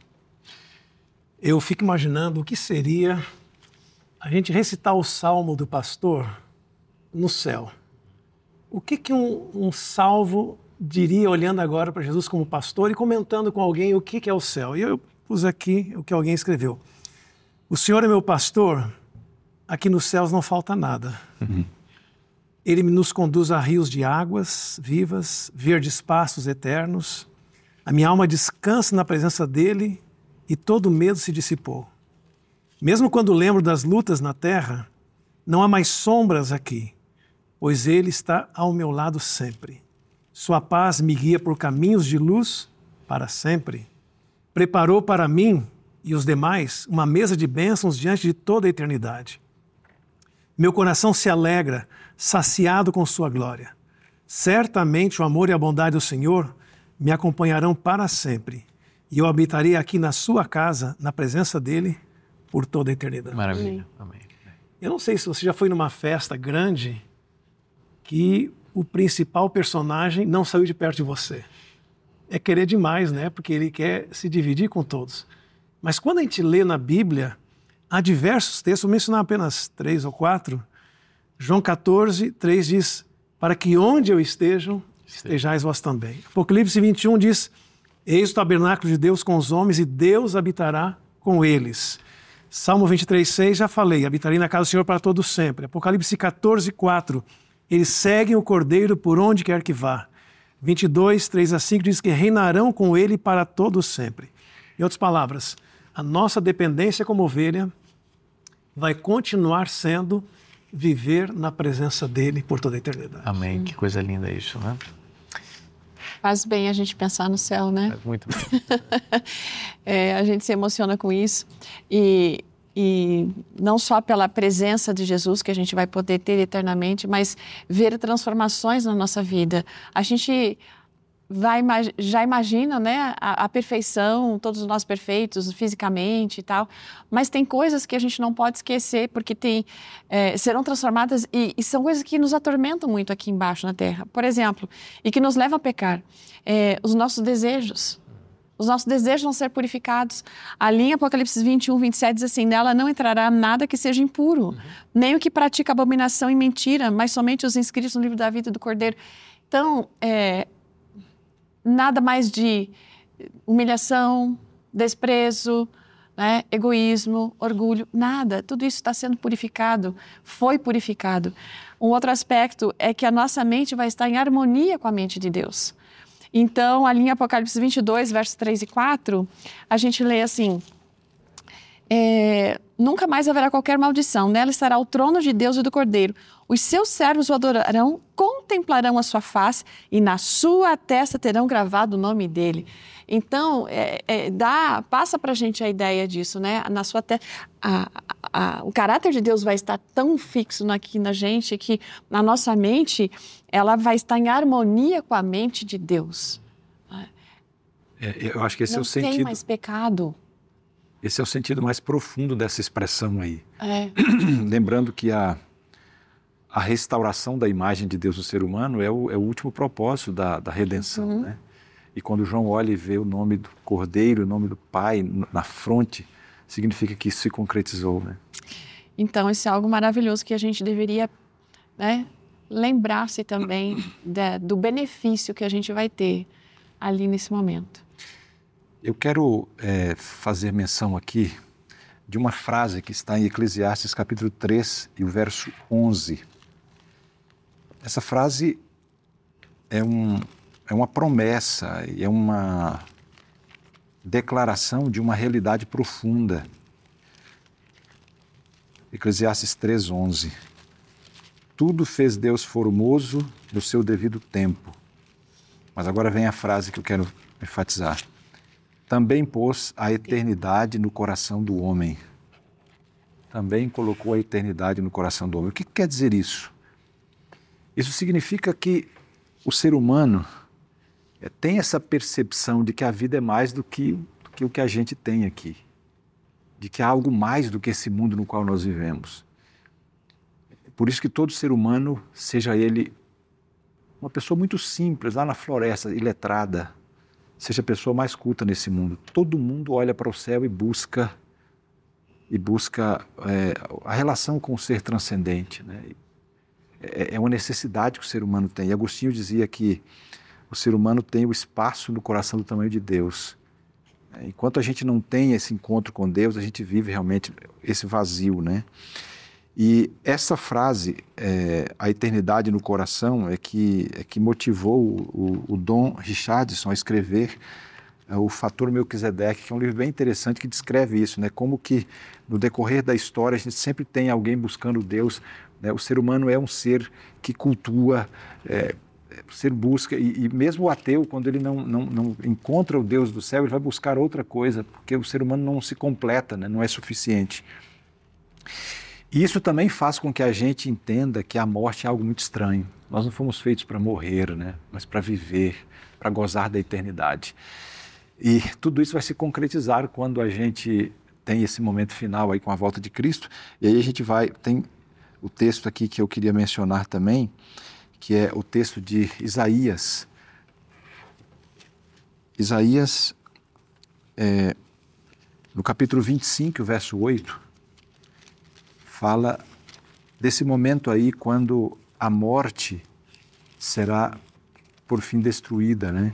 Eu fico imaginando o que seria a gente recitar o salmo do pastor no céu. O que, que um, um salvo diria olhando agora para Jesus como pastor e comentando com alguém o que, que é o céu? E eu pus aqui o que alguém escreveu. O Senhor é meu pastor, aqui nos céus não falta nada. Uhum. Ele nos conduz a rios de águas vivas, verdes pastos eternos. A minha alma descansa na presença dele e todo medo se dissipou. Mesmo quando lembro das lutas na terra, não há mais sombras aqui, pois ele está ao meu lado sempre. Sua paz me guia por caminhos de luz para sempre. Preparou para mim e os demais uma mesa de bênçãos diante de toda a eternidade. Meu coração se alegra, saciado com sua glória. Certamente o amor e a bondade do Senhor me acompanharão para sempre. E eu habitarei aqui na sua casa, na presença dele, por toda a eternidade. Maravilha. Amém. Eu não sei se você já foi numa festa grande que o principal personagem não saiu de perto de você. É querer demais, né? Porque ele quer se dividir com todos. Mas quando a gente lê na Bíblia, há diversos textos, vou mencionar apenas três ou quatro. João quatorze, três diz, para que onde eu esteja, estejais vós também. Apocalipse vinte e um diz, eis o tabernáculo de Deus com os homens e Deus habitará com eles. Salmo vinte e três, seis, já falei, habitarei na casa do Senhor para todo sempre. Apocalipse quatorze, quatro, eles seguem o Cordeiro por onde quer que vá. vinte e dois, três a cinco diz que reinarão com ele para todo sempre. Em outras palavras, a nossa dependência como ovelha vai continuar sendo viver na presença dele por toda a eternidade. Amém. Que coisa linda isso, né? Faz bem a gente pensar no céu, né? É muito bem. É, a gente se emociona com isso. E, e não só pela presença de Jesus que a gente vai poder ter eternamente, mas ver transformações na nossa vida. A gente vai, já imagina, né, a, a perfeição, todos nós perfeitos fisicamente e tal, mas tem coisas que a gente não pode esquecer, porque tem, é, serão transformadas e, e são coisas que nos atormentam muito aqui embaixo na Terra. Por exemplo, e que nos levam a pecar, é, os nossos desejos. Os nossos desejos vão ser purificados. Ali em Apocalipse vinte e um, vinte e sete diz assim, nela não entrará nada que seja impuro, uhum. nem o que pratica abominação e mentira, mas somente os inscritos no livro da vida do Cordeiro. Então, é, nada mais de humilhação, desprezo, né, egoísmo, orgulho, nada. Tudo isso está sendo purificado, foi purificado. Um outro aspecto é que a nossa mente vai estar em harmonia com a mente de Deus. Então, ali em Apocalipse vinte e dois, versos três e quatro, a gente lê assim, é, nunca mais haverá qualquer maldição, nela estará o trono de Deus e do Cordeiro. Os seus servos o adorarão, contemplarão a sua face e na sua testa terão gravado o nome dele. Então, é, é, dá, passa para a gente a ideia disso, né? Na sua te... a, a, a, o caráter de Deus vai estar tão fixo aqui na gente que na nossa mente ela vai estar em harmonia com a mente de Deus. É, eu acho que esse Não é o sentido. Não tem mais pecado. Esse é o sentido mais profundo dessa expressão aí. É. Lembrando que a, a restauração da imagem de Deus no ser humano é o, é o último propósito da, da redenção, uhum. né? E quando João olha e vê o nome do Cordeiro, o nome do Pai na fronte, significa que isso se concretizou, né? Então, isso é algo maravilhoso que a gente deveria, né, lembrar-se também de, do benefício que a gente vai ter ali nesse momento. Eu quero é, fazer menção aqui de uma frase que está em Eclesiastes capítulo três e o verso onze. Essa frase é, um, é uma promessa, é uma declaração de uma realidade profunda. Eclesiastes três, onze. Tudo fez Deus formoso no seu devido tempo. Mas agora vem a frase que eu quero enfatizar. Também pôs a eternidade no coração do homem. Também colocou a eternidade no coração do homem. O que quer dizer isso? Isso significa que o ser humano é, tem essa percepção de que a vida é mais do que, do que o que a gente tem aqui. De que há algo mais do que esse mundo no qual nós vivemos. Por isso que todo ser humano, seja ele uma pessoa muito simples, lá na floresta, iletrada, seja a pessoa mais culta nesse mundo, todo mundo olha para o céu e busca, e busca é, a relação com o ser transcendente, né? É, é uma necessidade que o ser humano tem. E Agostinho dizia que o ser humano tem o espaço no coração do tamanho de Deus. Enquanto a gente não tem esse encontro com Deus, a gente vive realmente esse vazio, né? E essa frase, é, a eternidade no coração, é que, é que motivou o, o Dom Richardson a escrever é, o Fator Melquisedeque, que é um livro bem interessante que descreve isso, né? Como que no decorrer da história a gente sempre tem alguém buscando Deus, né? O ser humano é um ser que cultua, é, o ser busca, e, e mesmo o ateu, quando ele não, não, não encontra o Deus do céu, ele vai buscar outra coisa, porque o ser humano não se completa, né? Não é suficiente. E isso também faz com que a gente entenda que a morte é algo muito estranho. Nós não fomos feitos para morrer, né? Mas para viver, para gozar da eternidade. E tudo isso vai se concretizar quando a gente tem esse momento final aí com a volta de Cristo. E aí a gente vai, tem o texto aqui que eu queria mencionar também, que é o texto de Isaías. Isaías, é, No capítulo vinte e cinco, verso oito, fala desse momento aí quando a morte será por fim destruída, né?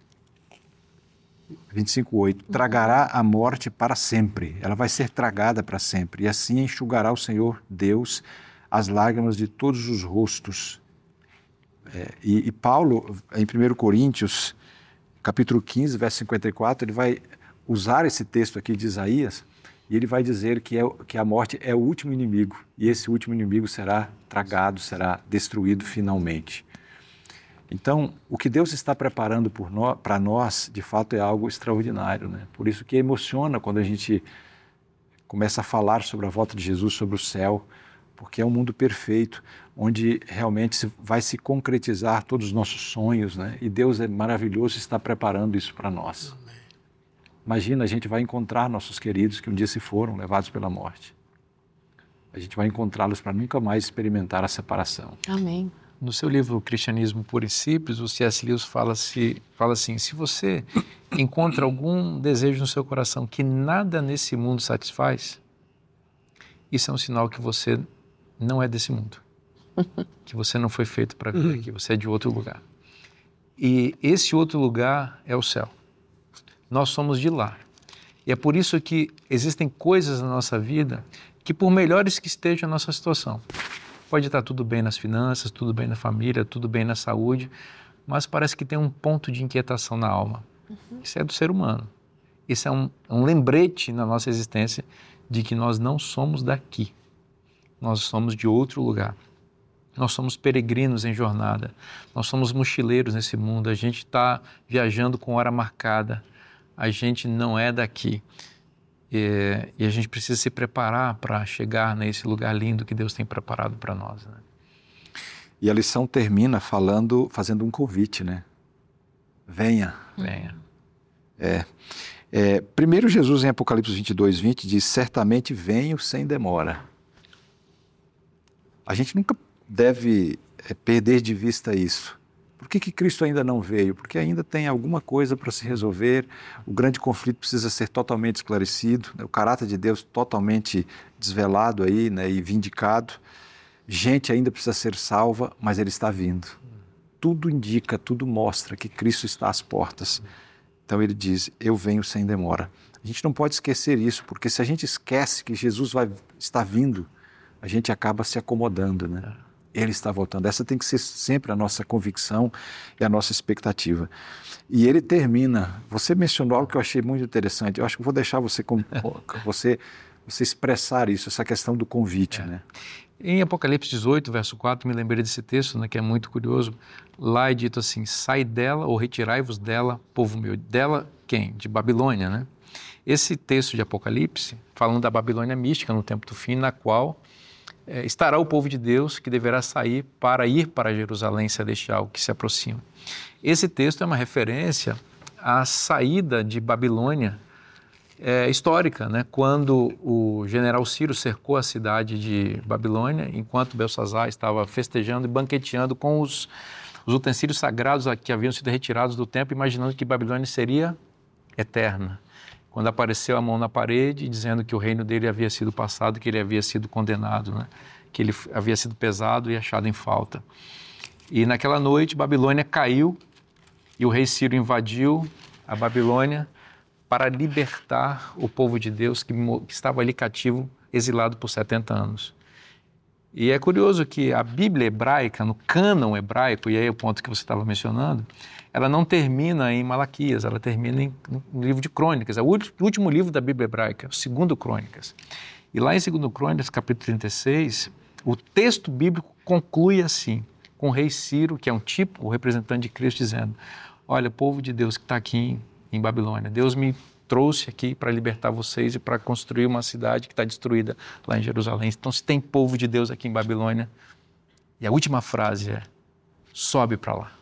vinte e cinco, oito. Tragará a morte para sempre. Ela vai ser tragada para sempre. E assim enxugará o Senhor Deus as lágrimas de todos os rostos. É, e, e Paulo, em primeiro Coríntios, capítulo quinze, verso cinquenta e quatro, ele vai usar esse texto aqui de Isaías e ele vai dizer que, é, que a morte é o último inimigo. E esse último inimigo será tragado, será destruído finalmente. Então, o que Deus está preparando para nós, de fato, é algo extraordinário, né? Por isso que emociona quando a gente começa a falar sobre a volta de Jesus, sobre o céu, porque é um mundo perfeito, onde realmente vai se concretizar todos os nossos sonhos, né? E Deus é maravilhoso e está preparando isso para nós. Amém. Imagina, a gente vai encontrar nossos queridos que um dia se foram, levados pela morte. A gente vai encontrá-los para nunca mais experimentar a separação. Amém. No seu livro Cristianismo Puro e Simples, o C S Lewis fala, se, fala assim, se você encontra algum desejo no seu coração que nada nesse mundo satisfaz, isso é um sinal que você não é desse mundo, que você não foi feito para viver aqui, você é de outro lugar. E esse outro lugar é o céu. Nós somos de lá. E é por isso que existem coisas na nossa vida que, por melhores que esteja a nossa situação, pode estar tudo bem nas finanças, tudo bem na família, tudo bem na saúde, mas parece que tem um ponto de inquietação na alma. Uhum. Isso é do ser humano. Isso é um, um lembrete na nossa existência de que nós não somos daqui. Nós somos de outro lugar. Nós somos peregrinos em jornada. Nós somos mochileiros nesse mundo. A gente está viajando com hora marcada. A gente não é daqui. E, e a gente precisa se preparar para chegar nesse lugar lindo que Deus tem preparado para nós, né? E a lição termina falando, fazendo um convite, né? Venha. Venha. É, é, primeiro Jesus em Apocalipse vinte e dois, vinte diz, certamente venho sem demora. A gente nunca deve é, perder de vista isso. Por que que Cristo ainda não veio? Porque ainda tem alguma coisa para se resolver, o grande conflito precisa ser totalmente esclarecido, né? O caráter de Deus totalmente desvelado aí, né? E vindicado. Gente ainda precisa ser salva, mas Ele está vindo. Tudo indica, tudo mostra que Cristo está às portas. Então Ele diz, eu venho sem demora. A gente não pode esquecer isso, porque se a gente esquece que Jesus vai estar vindo, a gente acaba se acomodando, né? Ele está voltando. Essa tem que ser sempre a nossa convicção e a nossa expectativa. E ele termina, você mencionou algo que eu achei muito interessante, eu acho que vou deixar você, você, você expressar isso, essa questão do convite, é. né? Em Apocalipse dezoito, verso quatro, me lembrei desse texto, né, que é muito curioso. Lá é dito assim, sai dela ou retirai-vos dela, povo meu. Dela quem? De Babilônia, né? Esse texto de Apocalipse, falando da Babilônia mística no tempo do fim, na qual é, estará o povo de Deus que deverá sair para ir para Jerusalém celestial, que se aproxima. Esse texto é uma referência à saída de Babilônia é, histórica, né? Quando o general Ciro cercou a cidade de Babilônia, enquanto Belsazar estava festejando e banqueteando com os, os utensílios sagrados que haviam sido retirados do templo, imaginando que Babilônia seria eterna. Quando apareceu a mão na parede, dizendo que o reino dele havia sido passado, que ele havia sido condenado, né? Que ele havia sido pesado e achado em falta. E naquela noite, Babilônia caiu e o rei Ciro invadiu a Babilônia para libertar o povo de Deus que, que estava ali cativo, exilado por setenta anos. E é curioso que a Bíblia hebraica, no cânon hebraico, e aí é o ponto que você estava mencionando, ela não termina em Malaquias, ela termina em, no livro de Crônicas, é o último livro da Bíblia hebraica, o segundo Crônicas. E lá em segundo Crônicas, capítulo trinta e seis, o texto bíblico conclui assim, com o rei Ciro, que é um tipo, o representante de Cristo, dizendo, olha, povo de Deus que está aqui em, em Babilônia, Deus me trouxe aqui para libertar vocês e para construir uma cidade que está destruída lá em Jerusalém. Então, se tem povo de Deus aqui em Babilônia, e a última frase é, sobe para lá.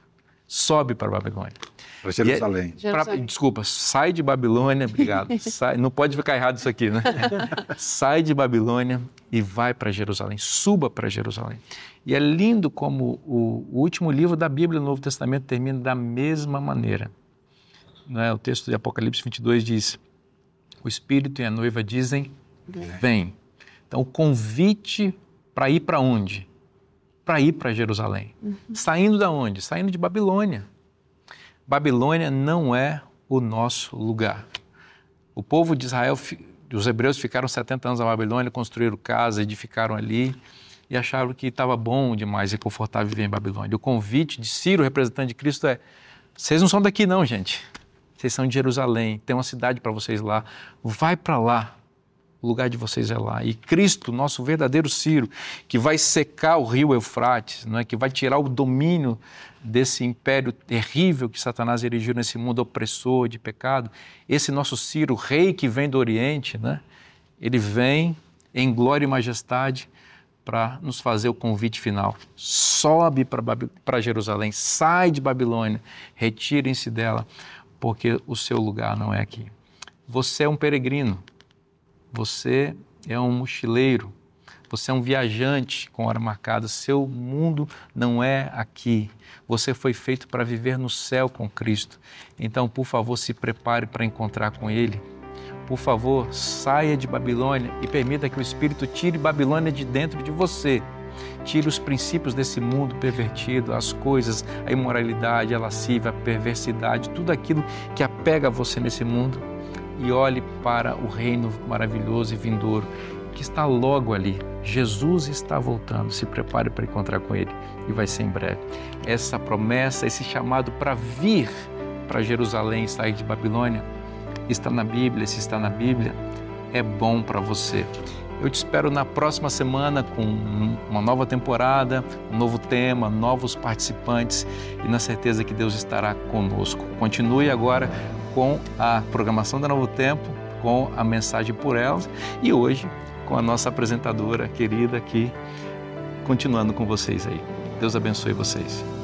Sobe para Babilônia. Para Jerusalém. É, pra, desculpa, sai de Babilônia, obrigado. Sai, não pode ficar errado isso aqui, né? Sai de Babilônia e vai para Jerusalém, suba para Jerusalém. E é lindo como o, o último livro da Bíblia, no Novo Testamento, termina da mesma maneira. Não é? O texto de Apocalipse vinte e dois diz, O Espírito e a noiva dizem, vem. Então, o convite para ir para onde? Para ir para Jerusalém. Uhum. Saindo da onde? Saindo de Babilônia. Babilônia não é o nosso lugar. O povo de Israel, os hebreus ficaram setenta anos na Babilônia, construíram casa, edificaram ali e acharam que estava bom demais e confortável viver em Babilônia. O convite de Ciro, representante de Cristo, é: vocês não são daqui não, gente. Vocês são de Jerusalém, tem uma cidade para vocês lá. Vai para lá. O lugar de vocês é lá. E Cristo, nosso verdadeiro Ciro, que vai secar o rio Eufrates, não é? Que vai tirar o domínio desse império terrível que Satanás erigiu nesse mundo opressor de pecado, esse nosso Ciro, rei que vem do Oriente, né? Ele vem em glória e majestade para nos fazer o convite final. Sobe para Jerusalém, sai de Babilônia, retirem-se dela, porque o seu lugar não é aqui. Você é um peregrino. Você é um mochileiro, você é um viajante com hora marcada, seu mundo não é aqui. Você foi feito para viver no céu com Cristo. Então, por favor, se prepare para encontrar com Ele. Por favor, saia de Babilônia e permita que o Espírito tire Babilônia de dentro de você. Tire os princípios desse mundo pervertido, as coisas, a imoralidade, a lascívia, a perversidade, tudo aquilo que apega você nesse mundo. E olhe para o reino maravilhoso e vindouro que está logo ali. Jesus está voltando, se prepare para encontrar com Ele e vai ser em breve. Essa promessa, esse chamado para vir para Jerusalém e sair de Babilônia, está na Bíblia. Se está na Bíblia, é bom para você. Eu te espero na próxima semana com uma nova temporada, um novo tema, novos participantes e na certeza que Deus estará conosco. Continue agora com a programação da Novo Tempo, com a mensagem por elas e hoje com a nossa apresentadora querida aqui, continuando com vocês aí. Deus abençoe vocês.